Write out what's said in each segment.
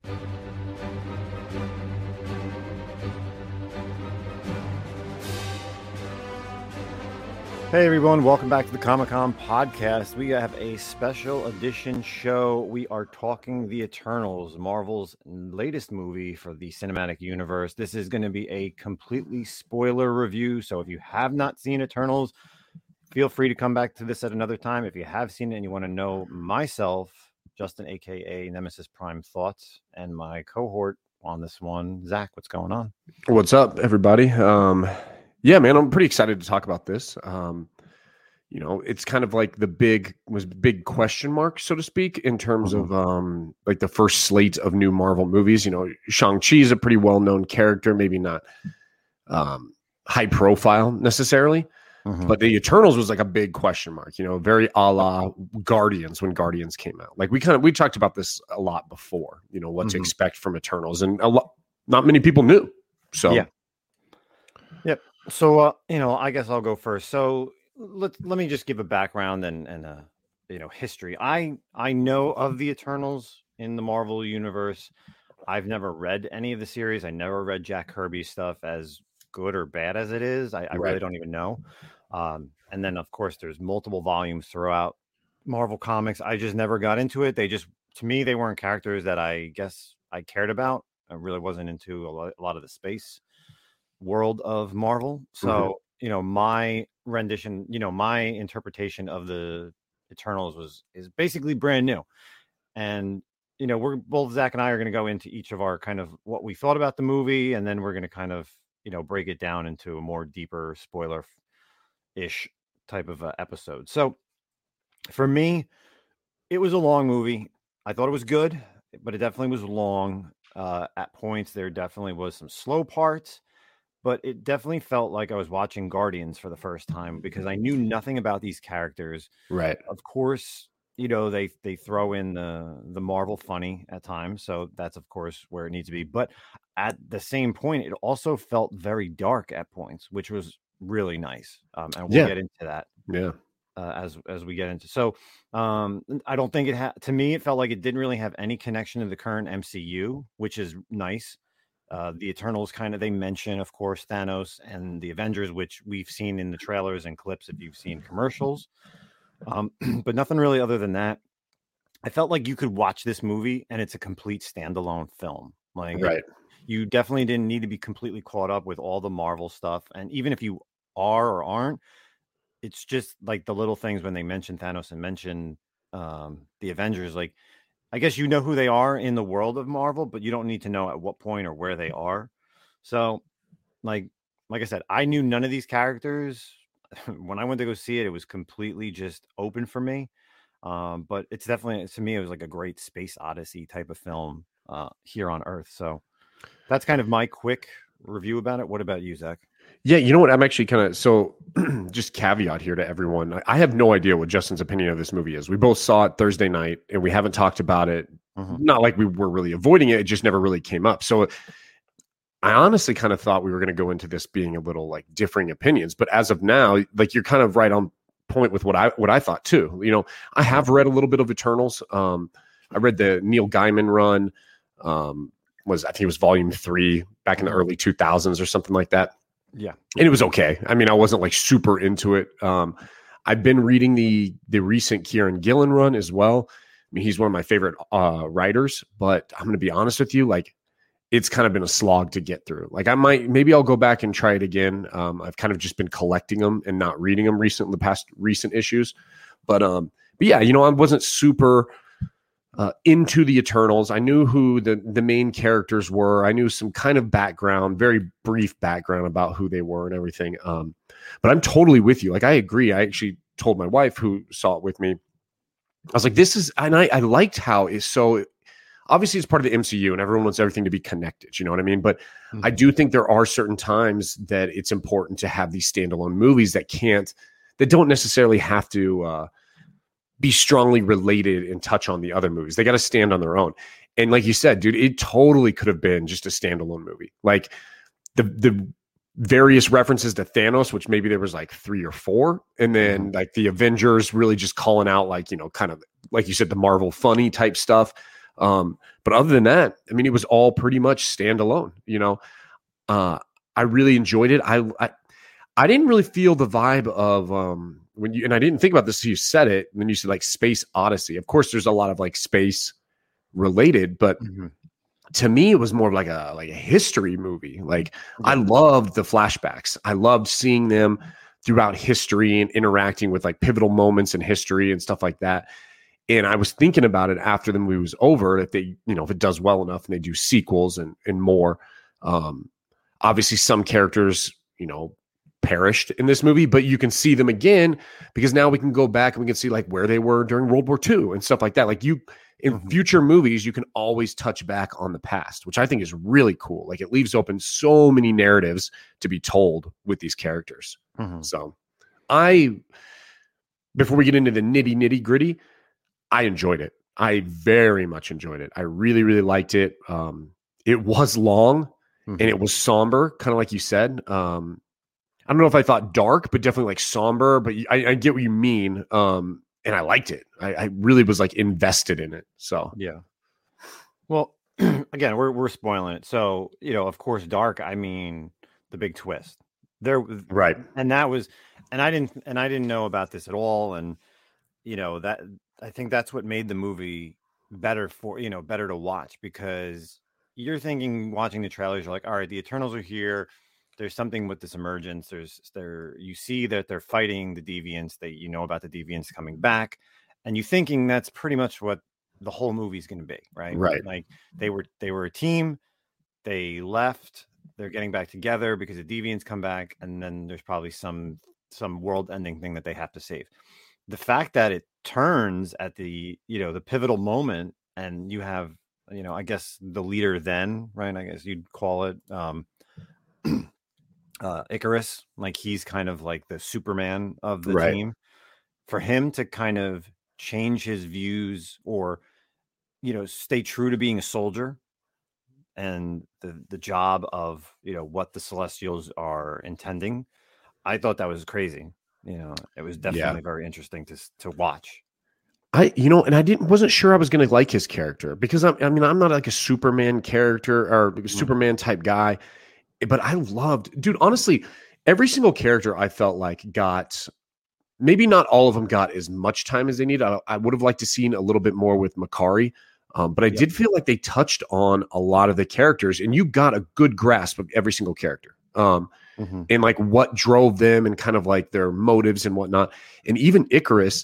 Hey everyone, welcome back to the Comic-Con podcast. We have a special edition show. We are talking The Eternals, Marvel's latest movie for the cinematic universe. This is going to be a completely spoiler review, so if you have not seen Eternals, feel free to come back to this at another time. If you have seen it and you want to know myself, Justin, aka Nemesis Prime thoughts, and my cohort on this one, Zach, what's going on? What's up, everybody? Yeah, man, I'm pretty excited to talk about this. It's kind of like the big question mark, so to speak, in terms of like the first slate of new Marvel movies. Shang-Chi is a pretty well-known character, maybe not high profile necessarily, but the Eternals was like a big question mark, very a la Guardians when Guardians came out. Like we talked about this a lot before, what to expect from Eternals, and not many people knew. So yeah. Yep. So, I guess I'll go first. So let me just give a background and history. I know of the Eternals in the Marvel universe. I've never read any of the series. I never read Jack Kirby's stuff, as good or bad as it is. I really don't even know. And then, of course, there's multiple volumes throughout Marvel Comics. I just never got into it. To me, they weren't characters that I guess I cared about. I really wasn't into a lot of the space world of Marvel. So, my rendition, my interpretation of the Eternals is basically brand new. And, we're both, Zach and I are going to go into each of our kind of what we thought about the movie. And then we're going to kind of, break it down into a more deeper spoiler-ish type of episode. So for me, it was a long movie. I thought it was good, but it definitely was long. At points, there definitely was some slow parts. But it definitely felt like I was watching Guardians for the first time because I knew nothing about these characters. Right. Of course, they throw in the Marvel funny at times. So that's, of course, where it needs to be. But at the same point, it also felt very dark at points, which was really nice. And we'll get into that. Yeah. As we get into. So I don't think to me, it felt like it didn't really have any connection to the current MCU, which is nice. The Eternals they mention, of course, Thanos and the Avengers, which we've seen in the trailers and clips if you've seen commercials. But nothing really other than that. I felt like you could watch this movie and it's a complete standalone film. Like, right. You definitely didn't need to be completely caught up with all the Marvel stuff. And even if you are or aren't, it's just like the little things when they mention Thanos and mention the Avengers, like, I guess you know who they are in the world of Marvel, but you don't need to know at what point or where they are. So, like I said, I knew none of these characters. When I went to go see it, it was completely just open for me. But it's definitely, to me, it was like a great space odyssey type of film here on Earth. So that's kind of my quick review about it. What about you, Zach? Yeah, you know what? I'm actually just caveat here to everyone. I have no idea what Justin's opinion of this movie is. We both saw it Thursday night and we haven't talked about it. Not like we were really avoiding it. It just never really came up. So I honestly kind of thought we were going to go into this being a little like differing opinions. But as of now, like you're kind of right on point with what I thought too. I have read a little bit of Eternals. I read the Neil Gaiman run. I think it was volume 3 back in the early 2000s or something like that. Yeah. And it was okay. I mean, I wasn't like super into it. I've been reading the recent Kieran Gillen run as well. I mean, he's one of my favorite writers, but I'm going to be honest with you. Like, it's kind of been a slog to get through. Like, maybe I'll go back and try it again. I've kind of just been collecting them and not reading them the past recent issues. But yeah, I wasn't super into the Eternals. I knew who the main characters were. I knew some kind of background, very brief background about who they were and everything. But I'm totally with you. Like, I agree. I actually told my wife, who saw it with me, I was like, I liked how it's so, obviously it's part of the MCU and everyone wants everything to be connected. You know what I mean? But I do think there are certain times that it's important to have these standalone movies that don't necessarily have to be strongly related and touch on the other movies. They got to stand on their own. And like you said, dude, it totally could have been just a standalone movie. Like the various references to Thanos, which maybe there was like 3 or 4. And then like the Avengers really just calling out like, kind of, like you said, the Marvel funny type stuff. But other than that, I mean, it was all pretty much standalone. I really enjoyed it. I didn't really feel the vibe of when you, and I didn't think about this. You said it when you said like Space Odyssey. Of course, there's a lot of like space related, but to me, it was more like a history movie. Like I loved the flashbacks. I loved seeing them throughout history and interacting with like pivotal moments in history and stuff like that. And I was thinking about it after the movie was over, if they, if it does well enough and they do sequels and more. Obviously, some characters, perished in this movie, but you can see them again because now we can go back and we can see like where they were during World War II and stuff like that. Like in future movies, you can always touch back on the past, which I think is really cool. Like it leaves open so many narratives to be told with these characters. So before we get into the nitty gritty, I enjoyed it. I very much enjoyed it. I really, really liked it. It was long and it was somber, kind of like you said. I don't know if I thought dark, but definitely like somber, but I get what you mean. And I liked it. I really was like invested in it. So, yeah. Well, again, we're spoiling it. So, of course, dark, I mean, the big twist there. Right. And that was, and I didn't know about this at all. And, that I think that's what made the movie better better to watch, because you're thinking, watching the trailers, you're like, all right, the Eternals are here. There's something with this emergence. You see that they're fighting the deviants. About the deviants coming back, and you thinking that's pretty much what the whole movie is going to be, right? Right. Like they were a team. They left. They're getting back together because the deviants come back, and then there's probably some world-ending thing that they have to save. The fact that it turns at the the pivotal moment, and you have I guess the leader then, right? I guess you'd call it. Icarus, like he's kind of like the Superman of the team. For him to kind of change his views, or stay true to being a soldier and the job of what the Celestials are intending, I thought that was crazy. It was definitely very interesting to watch. And I wasn't sure I was going to like his character, because I'm not like a Superman character or like a Superman type guy. But I loved, dude, honestly, every single character I felt like got, maybe not all of them got as much time as they need. I would have liked to seen a little bit more with Makkari. But I did feel like they touched on a lot of the characters, and you got a good grasp of every single character. And like what drove them and kind of like their motives and whatnot. And even Icarus,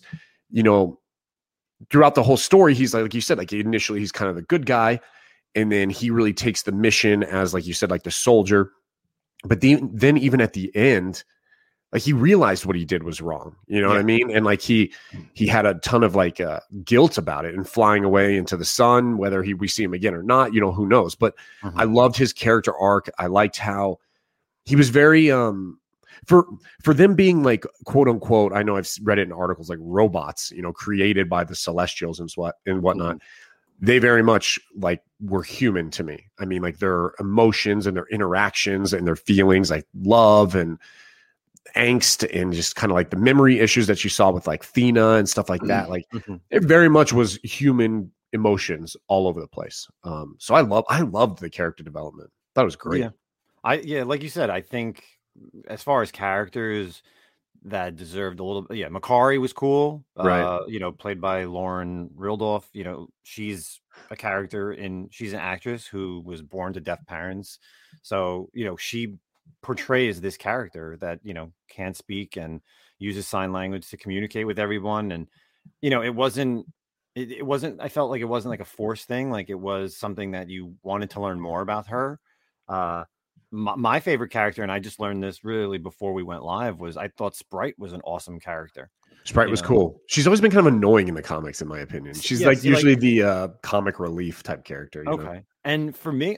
throughout the whole story, he's like you said, like initially he's kind of the good guy. And then he really takes the mission as, like you said, like the soldier. But then even at the end, like he realized what he did was wrong. You know what I mean? And like he had a ton of like guilt about it, and flying away into the sun, whether we see him again or not, who knows? But I loved his character arc. I liked how he was very for them being like, quote unquote, I know I've read it in articles, like robots, created by the Celestials and whatnot. They very much like were human to me. I mean, like their emotions and their interactions and their feelings, like love and angst, and just kind of like the memory issues that you saw with like Thena and stuff like that. Like it very much was human emotions all over the place. So I loved the character development. That was great. Like you said, I think as far as characters that deserved a little, Makkari was cool, right? Played by Lauren Rildoff. She's a character, she's an actress who was born to deaf parents, so she portrays this character that can't speak and uses sign language to communicate with everyone. And it wasn't I felt like it wasn't like a forced thing, like it was something that you wanted to learn more about her. My favorite character, and I just learned this really before we went live, was I thought Sprite was an awesome character. Sprite was cool. She's always been kind of annoying in the comics, in my opinion. She's usually the comic relief type character. You know? And for me,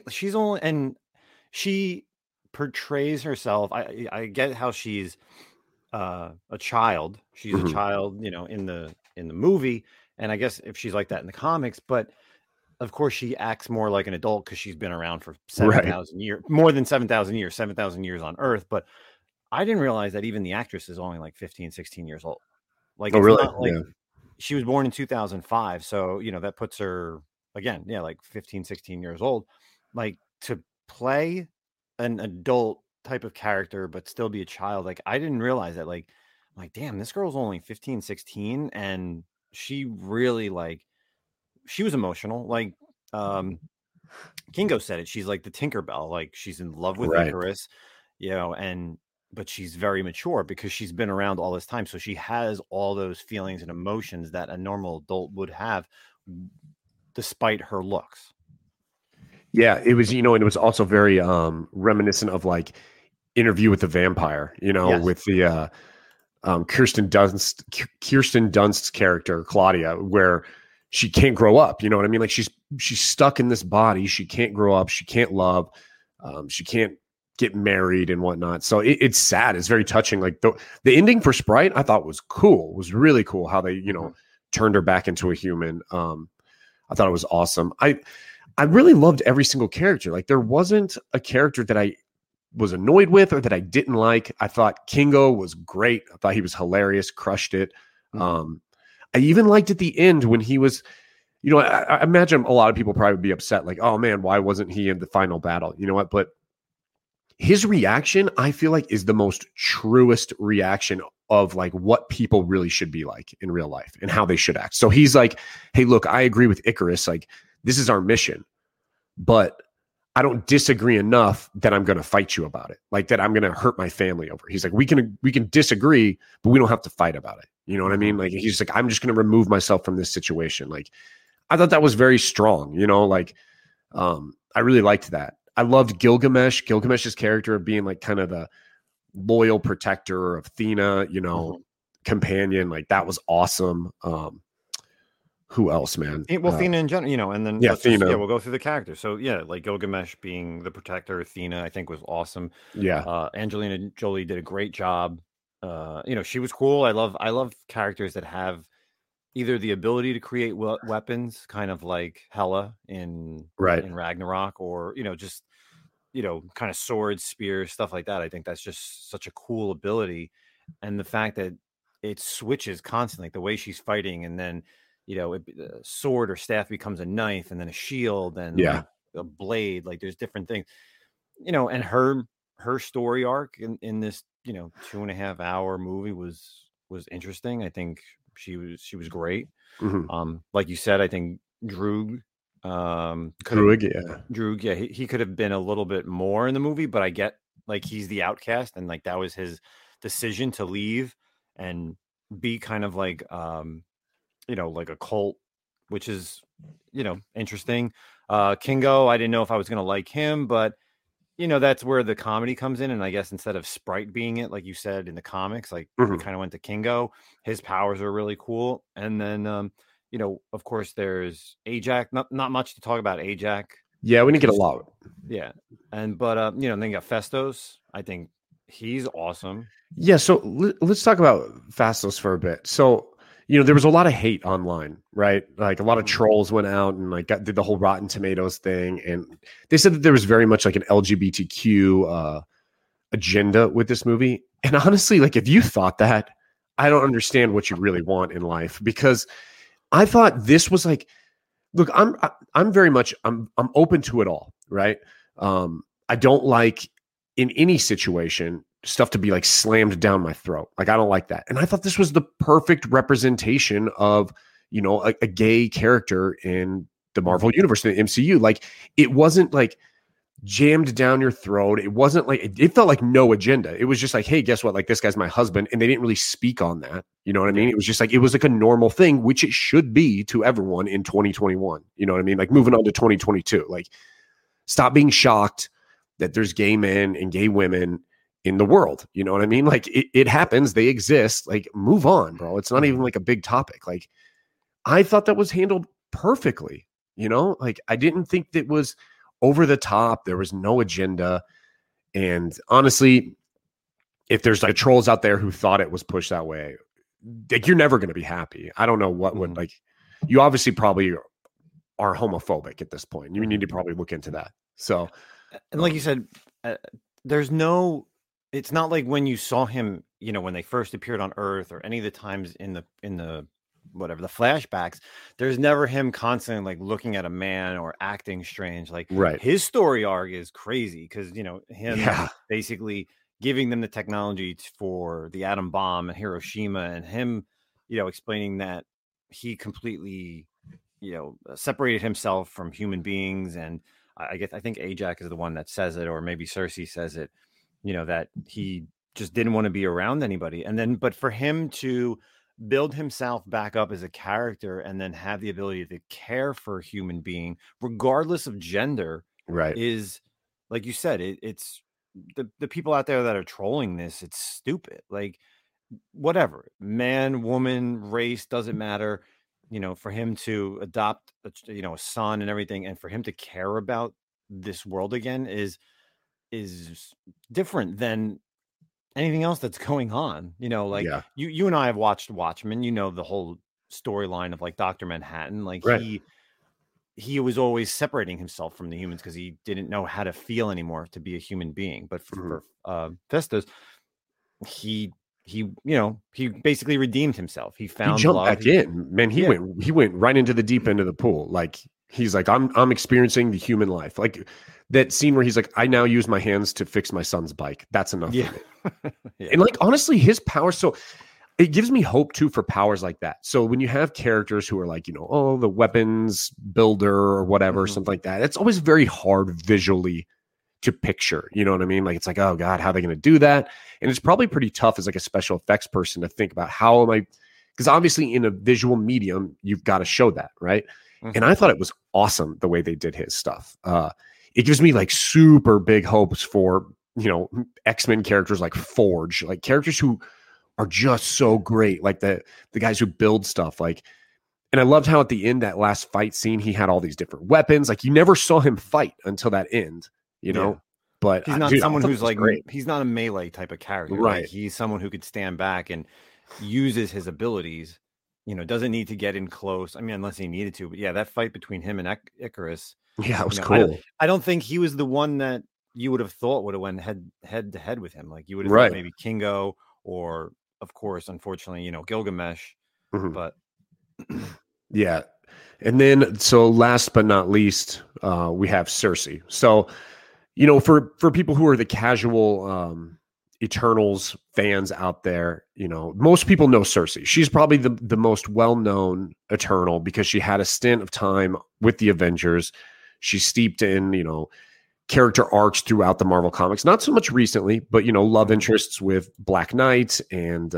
she portrays herself. I get how she's a child. She's a child, in the movie, and I guess if she's like that in the comics, but of course, she acts more like an adult because she's been around for 7,000 years, more than 7,000 years, 7,000 years on Earth. But I didn't realize that even the actress is only like 15, 16 years old. Like, really? She was born in 2005. So, that puts her again, yeah, like 15, 16 years old, like to play an adult type of character, but still be a child. Like I didn't realize that, like, I'm like, damn, this girl's only 15, 16. And she really like, she was emotional. Like, um, Kingo said it. She's like the Tinkerbell. Like she's in love with Right. Icarus, and but she's very mature because she's been around all this time. So she has all those feelings and emotions that a normal adult would have despite her looks. Yeah, it was, and it was also very reminiscent of like Interview with the Vampire, Yes. with the Kirsten Dunst's character Claudia, where she can't grow up. You know what I mean? Like she's stuck in this body. She can't grow up. She can't love. She can't get married and whatnot. So it's sad. It's very touching. Like the ending for Sprite, I thought was cool. It was really cool how they turned her back into a human. I thought it was awesome. I really loved every single character. Like there wasn't a character that I was annoyed with or that I didn't like. I thought Kingo was great. I thought he was hilarious, crushed it. I even liked at the end when he was, I imagine a lot of people probably would be upset, like, oh man, why wasn't he in the final battle? You know what? But his reaction, I feel like, is the most truest reaction of like what people really should be like in real life and how they should act. So he's like, hey, look, I agree with Icarus. Like, this is our mission, but I don't disagree enough that I'm going to fight you about it. Like that I'm going to hurt my family over. He's like, we can disagree, but we don't have to fight about it. You know what I mean? Like he's like, I'm just going to remove myself from this situation. Like I thought that was very strong, I really liked that. I loved Gilgamesh's character of being like kind of the loyal protector of Athena, companion. Like that was awesome. Who else, man? Well, Athena in general, and then Athena. we'll go through the characters. So yeah, like Gilgamesh being the protector, Athena, I think was awesome. Yeah. Angelina Jolie did a great job. She was cool. I love characters that have either the ability to create weapons, kind of like Hela in Ragnarok, or just kind of swords, spears, stuff like that. I think that's just such a cool ability, and the fact that it switches constantly, the way she's fighting, and then a sword or staff becomes a knife, and then a shield, and like a blade. Like there's different things, and her story arc in this 2.5 hour movie was interesting. I think she was great. Like you said, I think Droog, he could have been a little bit more in the movie, but I get like he's the outcast, and like that was his decision to leave and be kind of like like a cult, which is interesting. Kingo, I didn't know if I was going to like him, but that's where the comedy comes in. And I guess instead of Sprite being it, like you said in the comics, like we kind of went to Kingo. His powers are really cool. And then of course there's Ajak. Not much to talk about Ajak. Yeah, we didn't get a lot. Yeah. But then you got Festos. I think he's awesome. Yeah, so let's talk about Fastos for a bit. So there was a lot of hate online, right? Like a lot of trolls went out and like did the whole Rotten Tomatoes thing, and they said that there was very much like an LGBTQ agenda with this movie. And honestly, like if you thought that, I don't understand what you really want in life, because I thought this was like, look, I'm very much I'm open to it all, right? I don't like in any situation stuff to be like slammed down my throat. Like, I don't like that. And I thought this was the perfect representation of, a gay character in the Marvel universe, in the MCU. Like, it wasn't like jammed down your throat. It wasn't like, it felt like no agenda. It was just like, hey, guess what? Like, this guy's my husband. And they didn't really speak on that. You know what I mean? It was just like, it was like a normal thing, which it should be to everyone in 2021. You know what I mean? Like moving on to 2022, like stop being shocked that there's gay men and gay women in the world. You know what I mean? Like it happens. They exist. Like, move on, bro. It's not even like a big topic. Like, I thought that was handled perfectly. Like I didn't think that was over the top. There was no agenda. And honestly, if there's like trolls out there who thought it was pushed that way, like, you're never going to be happy. I don't know what would, like, you obviously probably are homophobic at this point. You need to probably look into that. So, and like you said, it's not like when you saw him, when they first appeared on Earth, or any of the times in the whatever the flashbacks, there's never him constantly like looking at a man or acting strange. Like Right. his story arc is crazy because him Yeah. basically giving them the technology for the atom bomb and Hiroshima, and him explaining that he completely separated himself from human beings. And I think Ajax is the one that says it, or maybe Cersei says it, that he just didn't want to be around anybody. And then, but for him to build himself back up as a character and then have the ability to care for a human being, regardless of gender, Right. is, like you said, it's the people out there that are trolling this. It's stupid. Like, whatever, man, woman, race, doesn't matter. For him to adopt a son and everything, and for him to care about this world again is different than anything else that's going on. Like Yeah. you and I have watched Watchmen, the whole storyline of like Dr. Manhattan. Like Right. he was always separating himself from the humans because he didn't know how to feel anymore to be a human being. But for Festus, he basically redeemed himself. He found He jumped love. back in, man. He went right into the deep end of the pool. Like he's like, I'm experiencing the human life. Like that scene where he's like, I now use my hands to fix my son's bike. That's enough for me. Yeah. And like, honestly, his power. So it gives me hope too for powers like that. So when you have characters who are like, the weapons builder or whatever, something like that, it's always very hard visually to picture. You know what I mean? Like, it's like, oh God, how are they going to do that? And it's probably pretty tough as like a special effects person to think about how am I, because obviously in a visual medium, you've got to show that, right? And I thought it was awesome the way they did his stuff. It gives me like super big hopes for, X-Men characters like Forge, like characters who are just so great. Like the guys who build stuff, like, and I loved how at the end, that last fight scene, he had all these different weapons. Like you never saw him fight until that end, but he's not someone who's like, he's not a melee type of character. Right. Like, he's someone who could stand back and uses his abilities, doesn't need to get in close. I mean, unless he needed to, but yeah, that fight between him and Icarus. Yeah, it was cool. I don't think he was the one that you would have thought would have went head to head with him. Like you would have thought maybe Kingo, or of course, unfortunately, Gilgamesh, but yeah. And then, so last but not least, we have Cersei. So, for people who are the casual Eternals fans out there, most people know Cersei. She's probably the most well-known Eternal because she had a stint of time with the Avengers. She's steeped in, character arcs throughout the Marvel comics. Not so much recently, but, love interests with Black Knight and,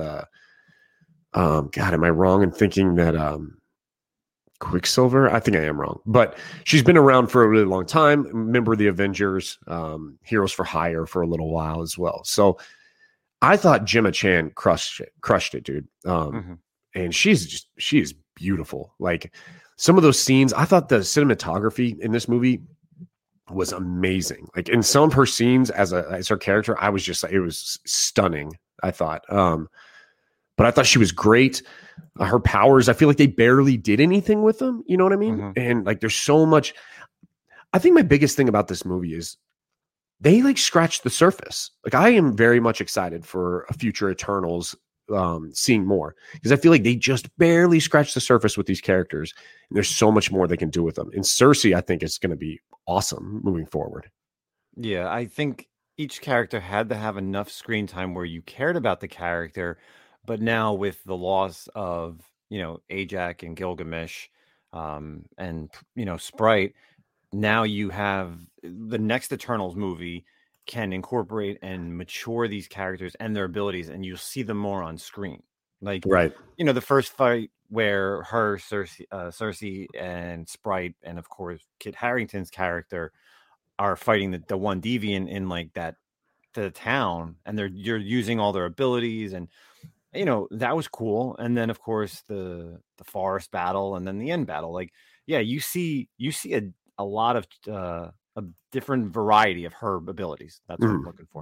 God, am I wrong in thinking that Quicksilver? I think I am wrong, but she's been around for a really long time. Member of the Avengers, Heroes for Hire for a little while as well. So I thought Gemma Chan crushed it, dude. And she is beautiful. Like some of those scenes, I thought the cinematography in this movie was amazing. Like in some of her scenes as her character, I was just like, it was stunning, I thought. But I thought she was great. Her powers, I feel like they barely did anything with them. You know what I mean? And like, there's so much. I think my biggest thing about this movie is they like scratched the surface. Like I am very much excited for a future Eternals, seeing more, because I feel like they just barely scratched the surface with these characters. And there's so much more they can do with them. And Cersei, I think, is going to be awesome moving forward. Yeah, I think each character had to have enough screen time where you cared about the character. But now with the loss of, Ajax and Gilgamesh, and, Sprite, now you have the next Eternals movie can incorporate and mature these characters and their abilities, and you'll see them more on screen. Like, right. The first fight where Cersei and Sprite, and of course Kit Harington's character are fighting the one deviant in like the town, and you're using all their abilities, and that was cool. And then of course the forest battle, and then the end battle. Like, yeah, you see a lot of a different variety of her abilities. That's what I'm looking for.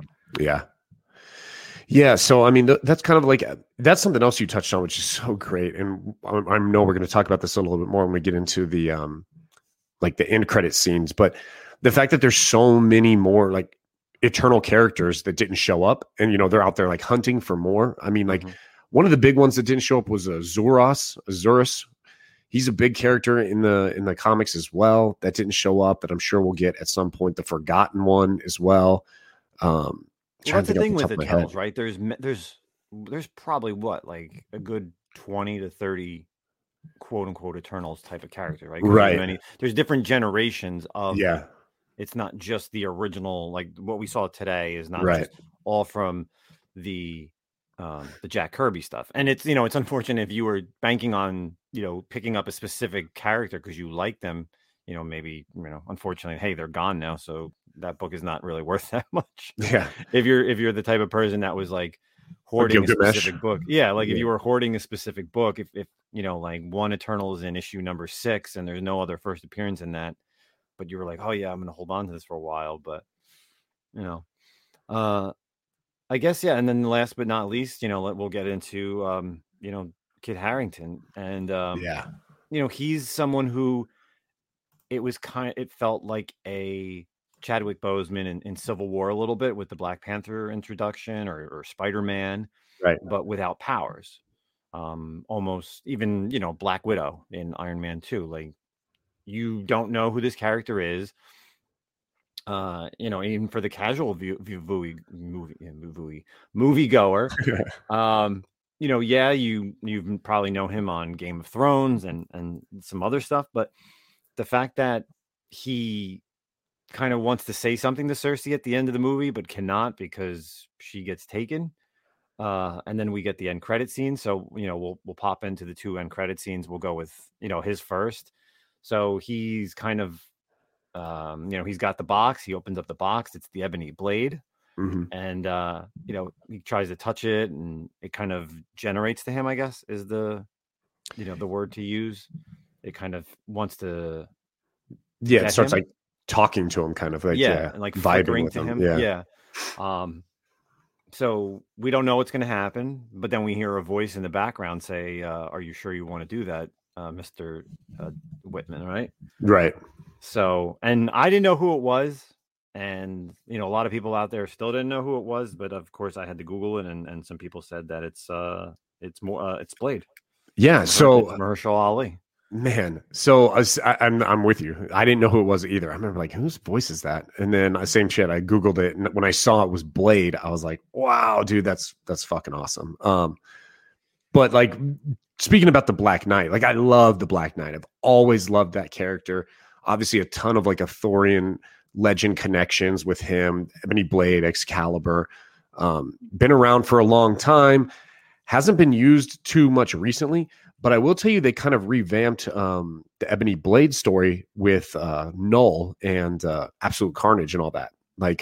Yeah. So, I mean, that's kind of like, that's something else you touched on, which is so great. And I know we're going to talk about this a little bit more when we get into the, like the end credit scenes, but the fact that there's so many more like Eternal characters that didn't show up, and, they're out there like hunting for more. I mean, like One of the big ones that didn't show up was Azurus. He's a big character in the comics as well. That didn't show up, but I'm sure we'll get at some point the Forgotten one as well. That's the thing with Eternals, right? There's probably what, like a good 20 to 30 quote unquote Eternals type of character, right? Right. There's different generations of. Yeah. It's not just the original, like what we saw today is not right. just all from the Jack Kirby stuff. And it's, it's unfortunate if you were banking on, picking up a specific character because you like them, maybe, unfortunately, hey, they're gone now. So that book is not really worth that much. Yeah. If you're the type of person that was like hoarding a specific book. Yeah. Like if you were hoarding a specific book, if like one Eternal is in issue number 6 and there's no other first appearance in that, but you were like, oh yeah, I'm going to hold on to this for a while. But, I guess, yeah. And then last but not least, we'll get into, Kit Harington. And, he's someone who it felt like a Chadwick Boseman in Civil War a little bit with the Black Panther introduction or Spider-Man, right? But without powers. Almost even, Black Widow in Iron Man 2. Like, you don't know who this character is. Even for the casual moviegoer, you probably know him on Game of Thrones and some other stuff, but the fact that he kind of wants to say something to Cersei at the end of the movie, but cannot because she gets taken. And then we get the end credit scene. So, we'll pop into the 2 end credit scenes. We'll go with, his first. So he's kind of, he's got the box. He opens up the box. It's the ebony blade. Mm-hmm. And, he tries to touch it and it kind of generates to him, I guess, is the word to use. It kind of wants to. Yeah. It starts like talking to him kind of like, and like vibing with him. Yeah. So we don't know what's going to happen, but then we hear a voice in the background say, are you sure you want to do that, Mr. Whitman, right? Right. So, and I didn't know who it was. And, a lot of people out there still didn't know who it was. But of course, I had to Google it. And some people said that it's Blade. Yeah. So Mahershala Ali. Man, so I'm with you. I didn't know who it was either. I remember like, whose voice is that? And then same shit. I Googled it, and when I saw it was Blade, I was like, wow, dude, that's fucking awesome. But like speaking about the Black Knight, like I love the Black Knight. I've always loved that character. Obviously, a ton of like Arthurian legend connections with him. Ebony Blade, Excalibur, been around for a long time. Hasn't been used too much recently. But I will tell you, they kind of revamped the Ebony Blade story with Null and Absolute Carnage and all that. Like,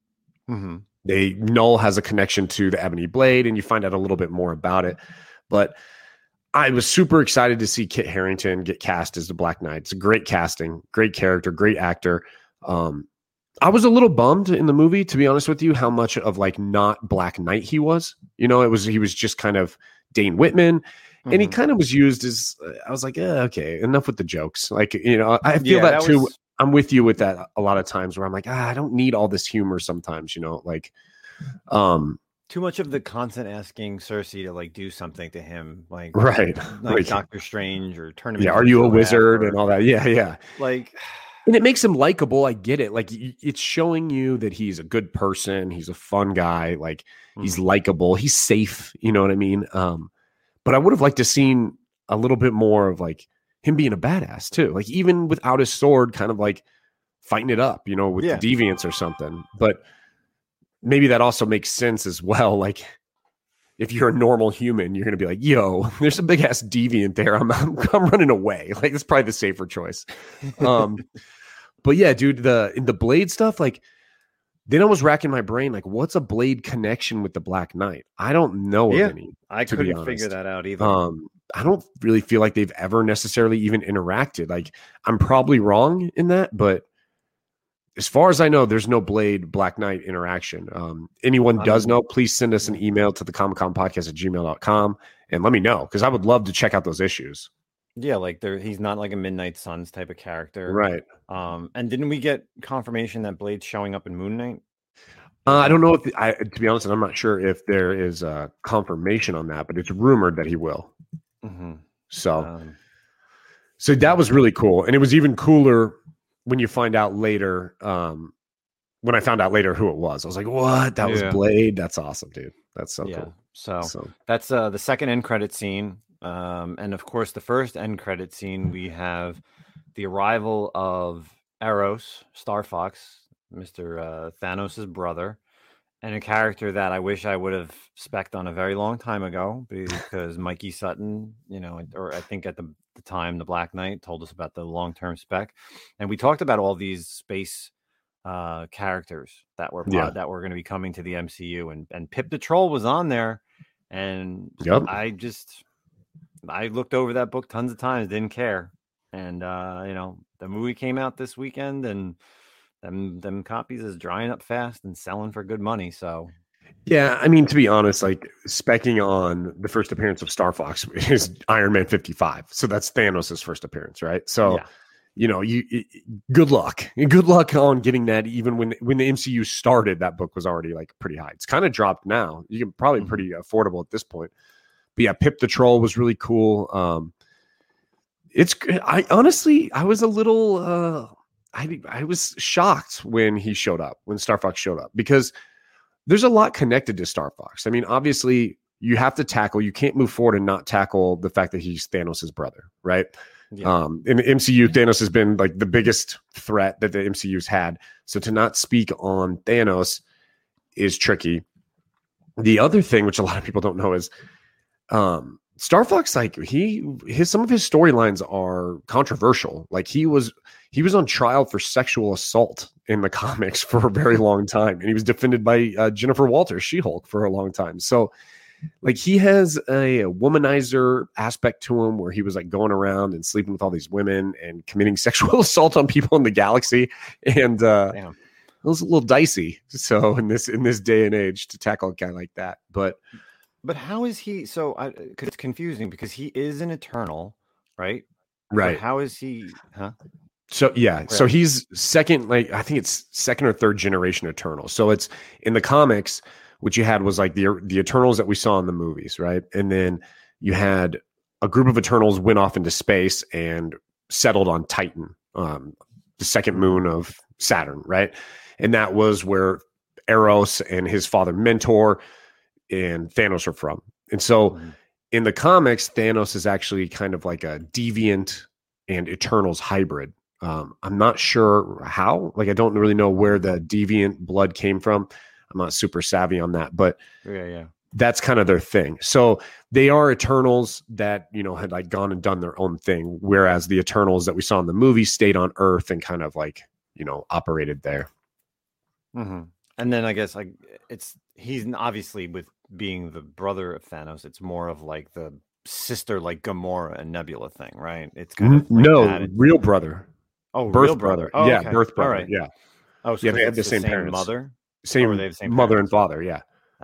Null has a connection to the Ebony Blade, and you find out a little bit more about it. But I was super excited to see Kit Harington get cast as the Black Knight. It's a great casting, great character, great actor. I was a little bummed in the movie, to be honest with you, how much of like not Black Knight he was. He was just kind of Dane Whitman. And he kind of was used as, I was like, okay, enough with the jokes. Like, I feel that too. I'm with you with that a lot of times where I'm like, I don't need all this humor sometimes, like, too much of the constant asking Cersei to like do something to him. Like, right. Like Doctor Strange or Tournament. Yeah. Are you a wizard and all that? Yeah. Yeah. Like, and it makes him likable. I get it. Like it's showing you that he's a good person. He's a fun guy. Like he's likable. He's safe. You know what I mean? But I would have liked to seen a little bit more of like him being a badass too. Like even without his sword, kind of like fighting it up, with the deviants or something. But maybe that also makes sense as well. Like if you're a normal human, you're going to be like, yo, there's a big ass deviant there. I'm running away. Like it's probably the safer choice. But yeah, dude, in the Blade stuff, like then I was racking my brain, like, what's a Blade connection with the Black Knight? I don't know of any. I couldn't figure that out either. I don't really feel like they've ever necessarily even interacted. Like, I'm probably wrong in that, but as far as I know, there's no Blade Black Knight interaction. Anyone does know, please send us an email to the comiccon@gmail.com and let me know, because I would love to check out those issues. Yeah, like he's not like a Midnight Suns type of character. Right. And didn't we get confirmation that Blade's showing up in Moon Knight? I don't know if to be honest, I'm not sure if there is a confirmation on that, but it's rumored that he will. Mm-hmm. So that was really cool, and it was even cooler when you find out later. When I found out later who it was, I was like, "What? That was Blade? That's awesome, dude. That's so cool." So that's the second end credit scene, and of course, the first end credit scene we have the arrival of Eros, Star Fox, Mr. Thanos' brother, and a character that I wish I would have spec'd on a very long time ago, because Mikey Sutton, or I think at the time, the Black Knight told us about the long-term spec, and we talked about all these space characters that were going to be coming to the MCU, and Pip the Troll was on there, and I looked over that book tons of times, didn't care, and the movie came out this weekend, and them copies is drying up fast and selling for good money. So yeah, I mean, to be honest, like specking on the first appearance of Star Fox is Iron Man 55, so that's Thanos' first appearance, right? So good luck on getting that. Even when the MCU started, that book was already like pretty high. It's kind of dropped now. You can probably pretty affordable at this point. But yeah, Pip the Troll was really cool. I honestly was a little I was shocked when Star Fox showed up, because there's a lot connected to Star Fox. I mean, obviously you can't move forward and not tackle the fact that he's Thanos' brother, right? Yeah. In the MCU, Thanos has been like the biggest threat that the MCU's had. So to not speak on Thanos is tricky. The other thing, which a lot of people don't know, is Star Fox, like some of his storylines are controversial. Like he was on trial for sexual assault in the comics for a very long time, and he was defended by Jennifer Walters, She-Hulk, for a long time. So like he has a womanizer aspect to him, where he was like going around and sleeping with all these women and committing sexual assault on people in the galaxy. And it was a little dicey. So in this day and age, to tackle a guy like that, but how is he? So it's confusing, because he is an Eternal, right? Right. But how is he? Huh? So yeah, so he's second, like I think it's second or third generation Eternal. So it's in the comics. What you had was like the Eternals that we saw in the movies, right? And then you had a group of Eternals went off into space and settled on Titan, the second moon of Saturn, right? And that was where Eros and his father Mentor and Thanos are from. And so in the comics, Thanos is actually kind of like a deviant and Eternals hybrid. I'm not sure how. Like I don't really know where the deviant blood came from. I'm not super savvy on that, but that's kind of their thing. So they are Eternals that, had like gone and done their own thing. Whereas the Eternals that we saw in the movie stayed on Earth and kind of like, operated there. Mm-hmm. And then I guess like he's obviously, with being the brother of Thanos, it's more of like the sister, like Gamora and Nebula thing, right? It's kind of like real brother. Oh, birth real brother. Oh, yeah, okay. birth brother. All right. Yeah. Oh, so they have the same parents. Mother. Same, they have the same mother parents? and father, yeah.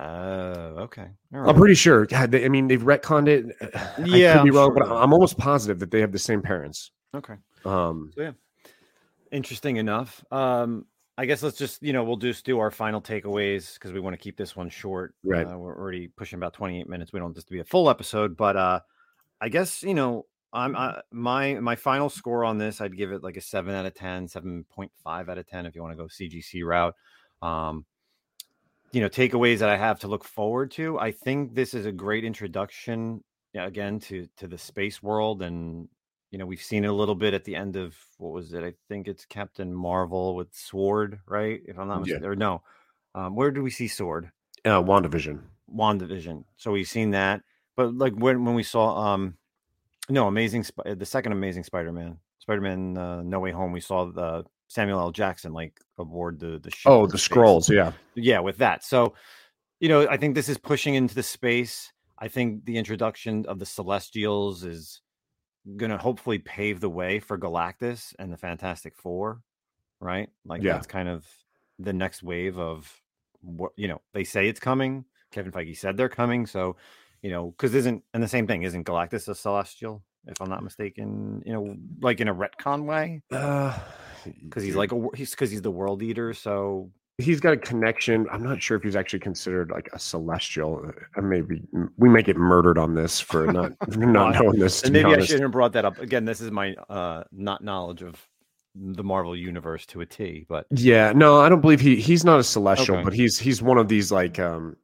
Okay. All right. I'm pretty sure. God, they've retconned it. Yeah, I could be wrong, but I'm almost positive that they have the same parents. Okay. So yeah, interesting enough. I guess let's just we'll just do our final takeaways, because we want to keep this one short. Right. We're already pushing about 28 minutes. We don't want this to be a full episode, but I guess I'm my final score on this, I'd give it like a 7 out of 10, 7.5 out of 10 if you want to go CGC route. Takeaways that I have to look forward to. I think this is a great introduction, again, to the space world, and we've seen it a little bit at the end of, what was it? I think it's Captain Marvel with Sword, right? If I'm not mistaken, or no, where do we see Sword? WandaVision. So we've seen that, but like when we saw the second Amazing Spider-Man, No Way Home, we saw the Samuel L. Jackson like aboard the ship. Oh, the Skrulls, yeah, with that. So, I think this is pushing into the space. I think the introduction of the Celestials is going to hopefully pave the way for Galactus and the Fantastic Four, right? Like that's kind of the next wave of what they say it's coming. Kevin Feige said they're coming, so because isn't the same thing? Isn't Galactus a Celestial, if I'm not mistaken? Like in a retcon way, because he's the world eater. So he's got a connection. I'm not sure if he's actually considered like a celestial. Maybe we may get murdered on this for not knowing this. And maybe I shouldn't have brought that up. Again, this is my not knowledge of the Marvel universe to a T. But yeah, no, I don't believe he's not a celestial, but he's one of these like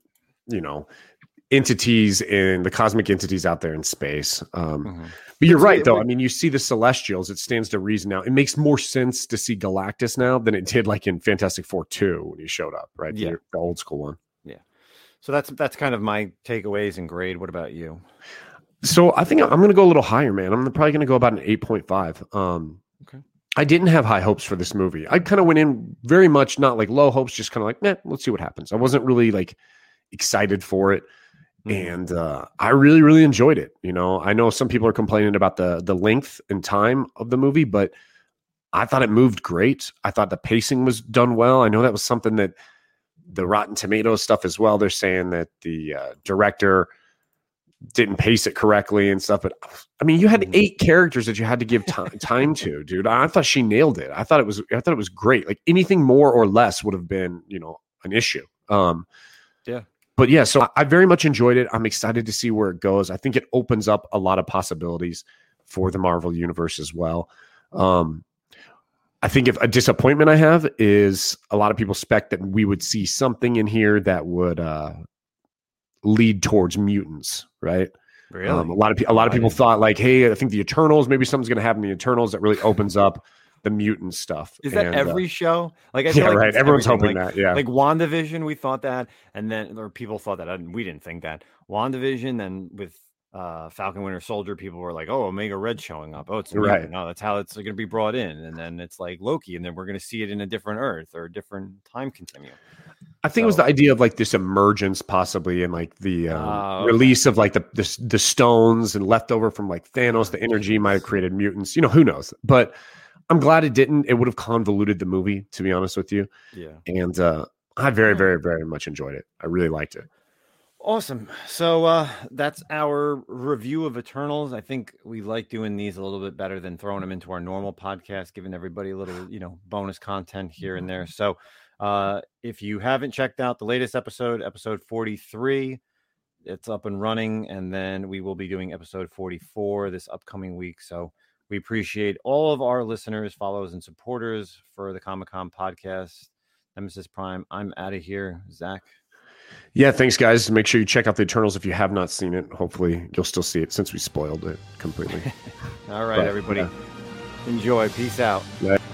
entities in the cosmic entities out there in space. But you're right, though. I mean, you see the Celestials. It stands to reason now. It makes more sense to see Galactus now than it did like in Fantastic Four 2 when he showed up, right? Yeah. The old school one. Yeah. So that's kind of my takeaways and grade. What about you? So I think I'm going to go a little higher, man. I'm probably going to go about an 8.5. Okay. I didn't have high hopes for this movie. I kind of went in very much not like low hopes, just kind of like, let's see what happens. I wasn't really like excited for it. And I really, really enjoyed it. You know, I know some people are complaining about the length and time of the movie, but I thought it moved great. I thought the pacing was done well. I know that was something that the Rotten Tomatoes stuff as well. They're saying that the director didn't pace it correctly and stuff. But I mean, you had 8 characters that you had to give time to, dude. I thought she nailed it. I thought it was great. Like anything more or less would have been, an issue. Yeah. But yeah, so I very much enjoyed it. I'm excited to see where it goes. I think it opens up a lot of possibilities for the Marvel universe as well. I think if a disappointment I have is a lot of people expect that we would see something in here that would lead towards mutants, right? Really? A lot of people thought like, hey, I think the Eternals, maybe something's going to happen in the Eternals that really opens up the mutant stuff. Is that every show? Like, I feel like right. Everyone's hoping like, that. Yeah. Like WandaVision, we thought that, and then or people thought that, and we didn't think that. WandaVision, then with Falcon Winter Soldier, people were like, "Oh, Omega Red showing up. Oh, it's right. No, that's how it's going to be brought in." And then it's like Loki, and then we're going to see it in a different Earth or a different time continuum. I think it was the idea of like this emergence, possibly, and like the release of like the stones and leftover from like Thanos. The energy might have created mutants. Who knows? But I'm glad it didn't. It would have convoluted the movie, to be honest with you. Yeah. And I very, very, very much enjoyed it. I really liked it. Awesome. So that's our review of Eternals. I think we like doing these a little bit better than throwing them into our normal podcast, giving everybody a little, bonus content here and there. So if you haven't checked out the latest episode 43, it's up and running. And then we will be doing episode 44 this upcoming week. So we appreciate all of our listeners, followers, and supporters for the Comic-Con podcast. Nemesis Prime, I'm out of here. Zach? Yeah, thanks, guys. Make sure you check out the Eternals if you have not seen it. Hopefully, you'll still see it since we spoiled it completely. All right, everybody. Yeah. Enjoy. Peace out. Yeah.